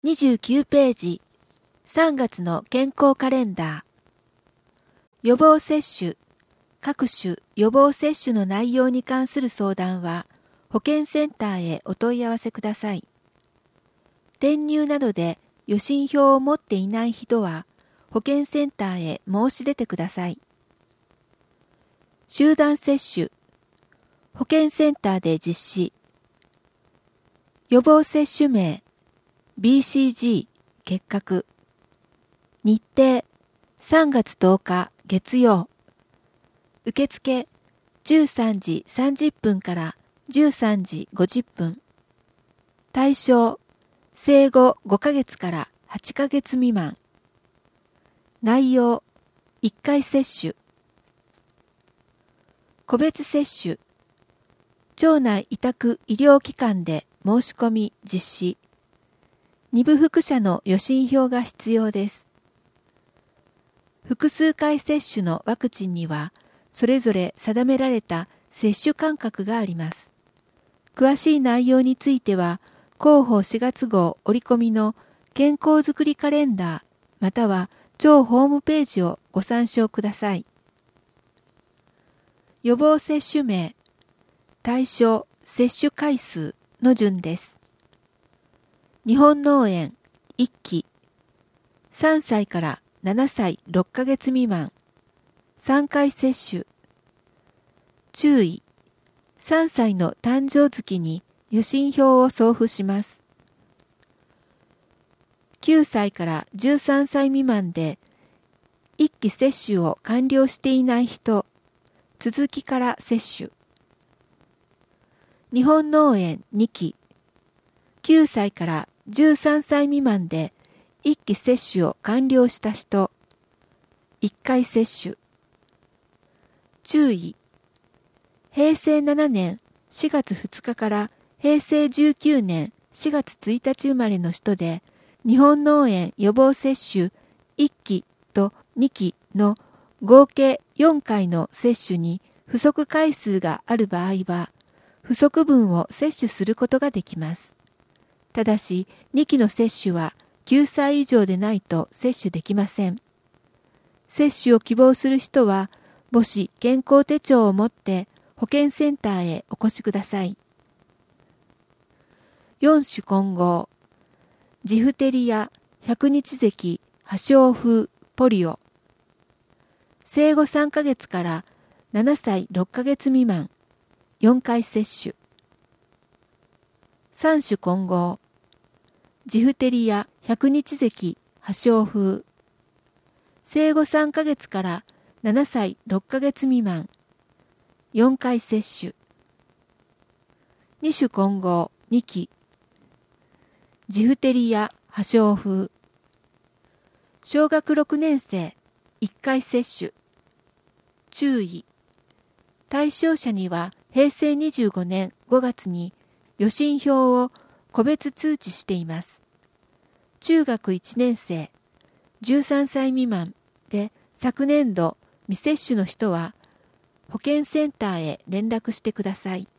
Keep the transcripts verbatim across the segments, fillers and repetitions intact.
にじゅうきゅうページ、さんがつの健康カレンダー。予防接種、各種予防接種の内容に関する相談は、保健センターへお問い合わせください。転入などで予診票を持っていない人は、保健センターへ申し出てください。集団接種、保健センターで実施。予防接種名、ビーシージー 結核。日程、さんがつとおか月曜。受付、じゅうさんじさんじゅっぷんからじゅうさんじごじゅっぷん。対象、生後ごかげつからはちかげつ未満。内容、いっかい接種。個別接種。町内委託医療機関で申し込み実施。二部副者の予診票が必要です。複数回接種のワクチンには、それぞれ定められた接種間隔があります。詳しい内容については、広報しがつ号折り込みの健康づくりカレンダー、または町ホームページをご参照ください。予防接種名、対象、接種回数の順です。日本脳炎いっき、さんさいからななさいろっかげつ未満、さんかい接種。注意、さんさいの誕生月に予診票を送付します。きゅうさいからじゅうさんさい未満でいっき接種を完了していない人、続きから接種。日本脳炎にき、きゅうさいからじゅうさんさい未満でいっき接種を完了した人、いっかい接種。注意、へいせいななねんしがつふつかからへいせいじゅうきゅうねんしがつついたち生まれの人で、日本脳炎予防接種いっきとにきの合計よんかいの接種に不足回数がある場合は、不足分を接種することができます。ただし、にきの接種はきゅうさい以上でないと接種できません。接種を希望する人は、母子健康手帳を持って保健センターへお越しください。よん種混合、ジフテリア、百日咳、破傷風、ポリオ。生後さんかげつからななさいろっかげつ未満、よんかい接種。さん種混合、ジフテリア、百日咳、破傷風。生後さんかげつからななさいろっかげつ未満、よんかい接種。に種混合にき、ジフテリア、破傷風。小学ろくねんせいいっかい接種。注意、対象者にはへいせいにじゅうごねんごがつに予診票を個別通知しています。中学いちねんせい、じゅうさんさい未満で昨年度未接種の人は保健センターへ連絡してください。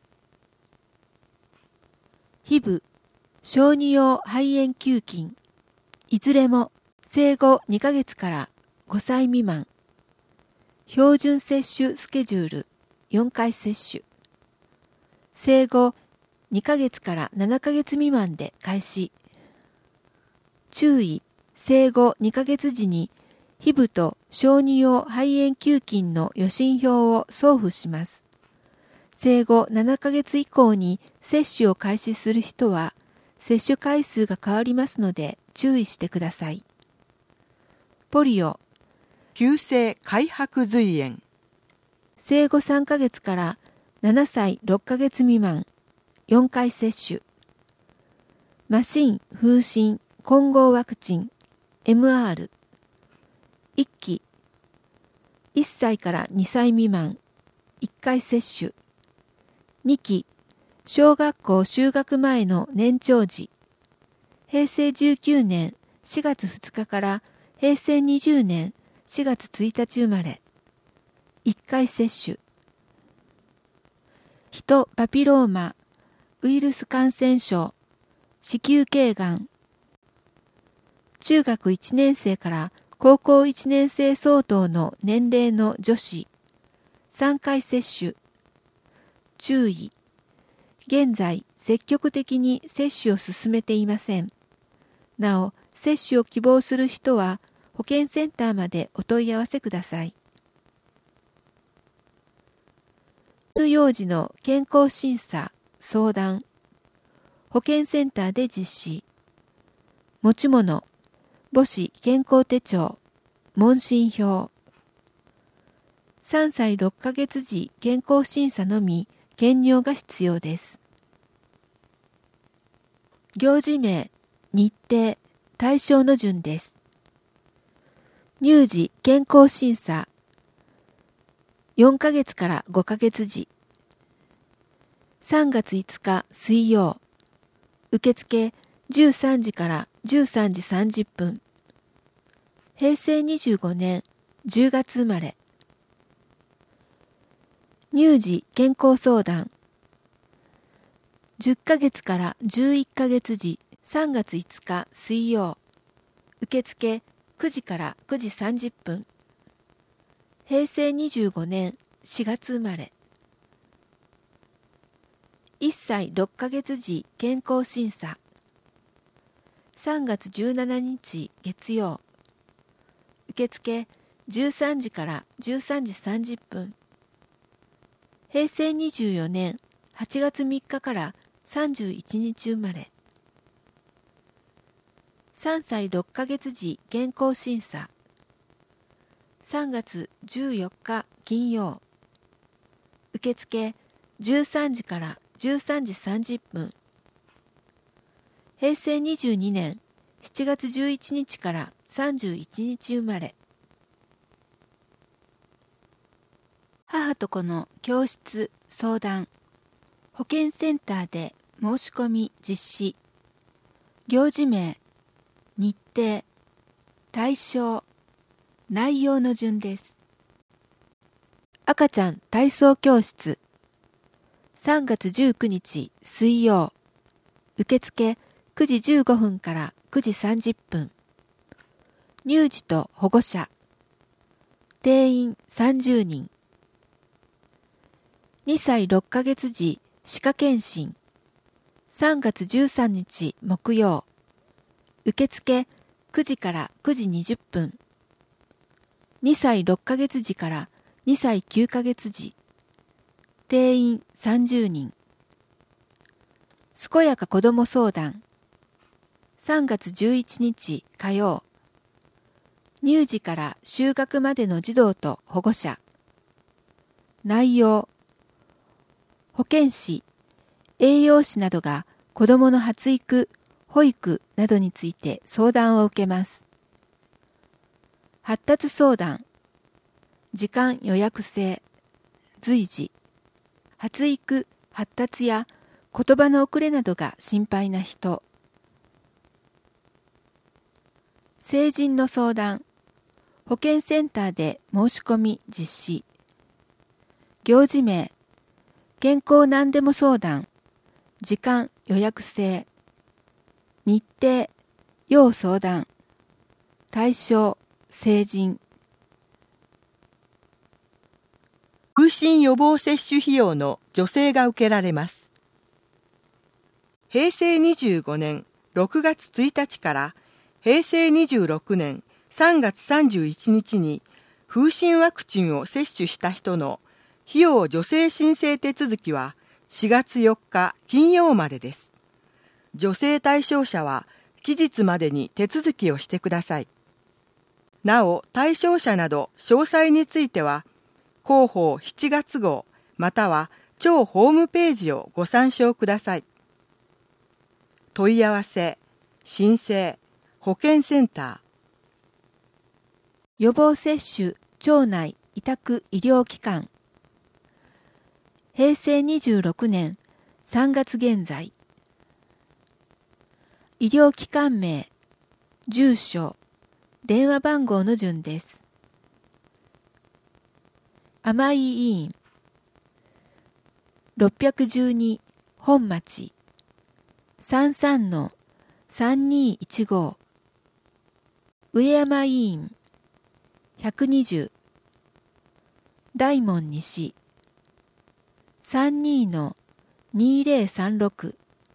ヒブ、小児用肺炎球菌、いずれも生後にかげつからごさい未満。標準接種スケジュールよんかい接種。生後にかげつからななかげつ未満で開始。注意、生後にかげつ時にヒブと小児用肺炎球菌の予診票を送付します。生後ななかげつ以降に接種を開始する人は接種回数が変わりますので注意してください。ポリオ、 急性開白髄炎。 生後さんかげつからななさいろっかげつ未満、よんかい接種。麻疹、風疹、混合ワクチン、エムアール。いっき、いっさいからにさい未満、いっかい接種。にき、小学校就学前の年長児。へいせいじゅうきゅうねんしがつふつかからへいせいにじゅうねんしがつついたち生まれ。いっかい接種。ヒトパピローマウイルス感染症、子宮頸がん、 中学いちねん生から高校いちねん生相当の年齢の女子、さんかい接種。注意。現在、積極的に接種を進めていません。なお、接種を希望する人は、保健センターまでお問い合わせください。乳幼児の健康審査、相談。保健センターで実施。持ち物、母子健康手帳、問診票。さんさいろっかげつ時健康審査のみ、検尿が必要です。行事名、日程、対象の順です。乳児健康審査、よんかげつからごかげつ時。さんがついつか水曜。受付じゅうさんじからじゅうさんじさんじゅっぷん。へいせいにじゅうごねんじゅうがつ生まれ。乳児健康相談。じゅっかげつからじゅういっかげつ時、さんがついつか水曜。受付くじからくじさんじゅっぷん。へいせいにじゅうごねんしがつ生まれ。いっさいろっかげつ時健康審査。さんがつじゅうしちにち月曜。受付じゅうさんじからじゅうさんじさんじゅっぷん。へいせいにじゅうよねんはちがつみっかからさんじゅういちにち生まれ。さんさいろっかげつ時健康審査。さんがつじゅうよっか金曜。受付じゅうさんじからじゅうさんじさんじゅっぷん。へいせいにじゅうにねんしちがつじゅういちにちからさんじゅういちにち生まれ。母と子の教室相談。保健センターで申し込み実施。行事名、日程、対象、内容の順です。赤ちゃん体操教室。さんがつじゅうくにち水曜。受付くじじゅうごふんからくじさんじゅっぷん。乳児と保護者。定員さんじゅうにん。にさいろっかげつ時歯科検診。さんがつじゅうさんにち木曜。受付くじからくじにじゅっぷん。にさいろっかげつ時からにさいきゅうかげつ時。定員さんじゅうにん。健やか子ども相談。さんがつじゅういちにち火曜。乳児から就学までの児童と保護者。内容。保健師、栄養士などが子どもの発育、保育などについて相談を受けます。発達相談。時間予約制。随時。発育、発達や言葉の遅れなどが心配な人。成人の相談。保健センターで申し込み実施。行事名。健康何でも相談。時間予約制。日程、要相談。対象、成人。 風疹予防接種費用の助成が受けられます。へいせいにじゅうごねんろくがつついたちからへいせいにじゅうろくねんさんがつさんじゅういちにちに風疹ワクチンを接種した人の費用助成申請手続きはしがつよっか金曜までです。助成対象者は期日までに手続きをしてください。なお、対象者など詳細については、広報しちがつごうまたは庁ホームページをご参照ください。問い合わせ、申請、保健センター。 予防接種庁内委託医療機関。へいせいにじゅうろくねんさんがつ現在。医療機関名、住所、電話番号の順です。甘い医院。ろっぴゃくじゅうに本町。さんさんのさんにーいちご。 上山医院ひゃくにじゅう、大門西 さんじゅうにのにせんさんじゅうろく、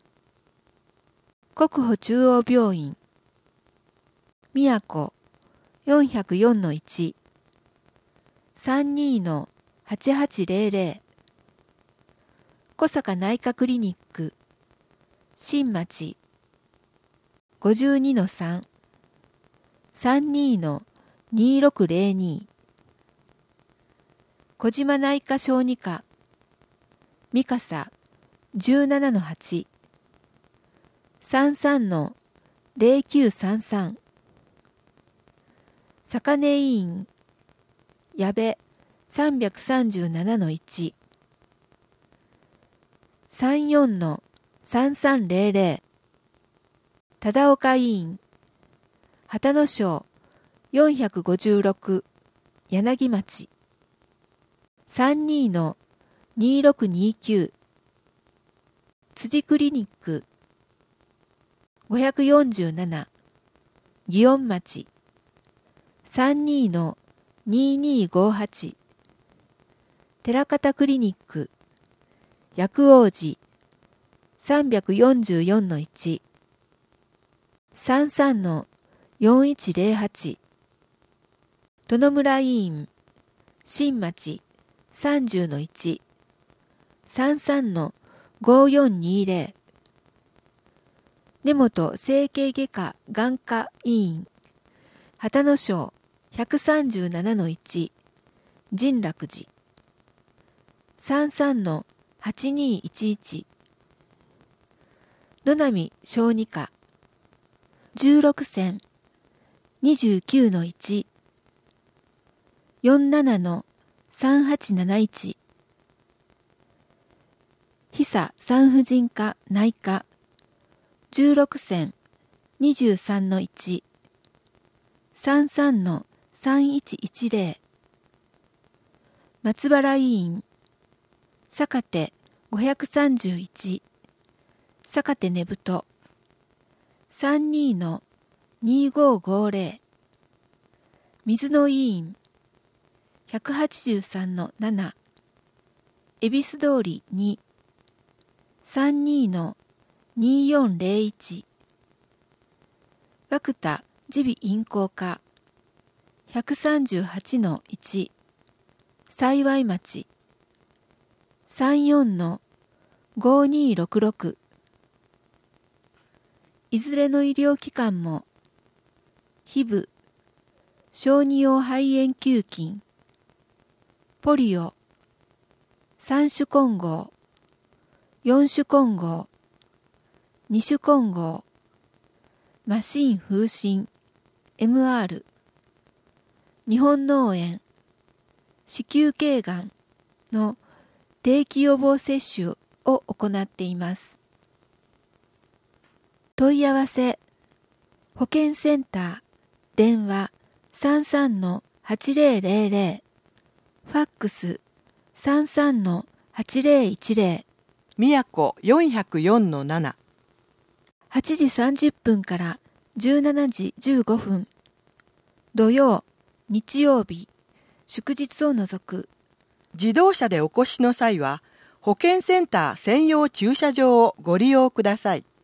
国保中央病院宮古 よんひゃくよんのいち、さんじゅうにのはちはちぜろぜろ、小坂内科クリニック新町 ごじゅうにのさん、さんじゅうにのにろくぜろに、小島内科小児科三笠 じゅうななのはち、さんじゅうさんのぜろきゅうさんさん、坂根医院矢部 さんびゃくさんじゅうななのいち、さんじゅうよんのさんさんぜろぜろ、忠岡医院旗野省よんひゃくごじゅうろく柳町 さんじゅうにのにろくにきゅう、辻クリニックごひゃくよんじゅうなな祇園町 さんじゅうにのににごはち、寺方クリニック薬王寺さんびゃくよんじゅうよんのいち、さんじゅうさんのよんいちぜろはち、殿村医院新町さんじゅうのいち、さんじゅうさんのごよんにぜろ、根本整形外科眼科医院旗野省ひゃくさんじゅうななのいち、神楽寺さんじゅうさんのはちにいちいち、野波小児科じゅうろく線 にじゅうきゅうのいち、よんじゅうななのさんはちなないち、久産婦人科内科じゅうろく線 にじゅうさんのいち、さんじゅうさんのさんいちいちぜろ、松原医院坂手ごひゃくさんじゅういち、坂手根太さんじゅうにのにごごぜろ、水野医院ひゃくはちじゅうさんのなな、恵比寿通りに さんじゅうにのによんぜろいち、涌田耳鼻咽喉科ひゃくさんじゅうはちのいち、幸町さんじゅうよんのごにろくろく、いずれの医療機関も皮膚小児用肺炎球菌ポリオ三種混合四種混合二種混合マシン風疹 エムアール 日本脳炎子宮頸がんの定期予防接種を行っています。問い合わせ保健センター電話 さんじゅうさんのはちぜろぜろぜろ、ファックス さんじゅうさんのはちぜろいちぜろ、 宮古よんひゃくよんのなな、 はちじさんじゅっぷんからじゅうしちじじゅうごふん、土曜、日曜日、祝日を除く。 自動車でお越しの際は保健センター専用駐車場をご利用ください。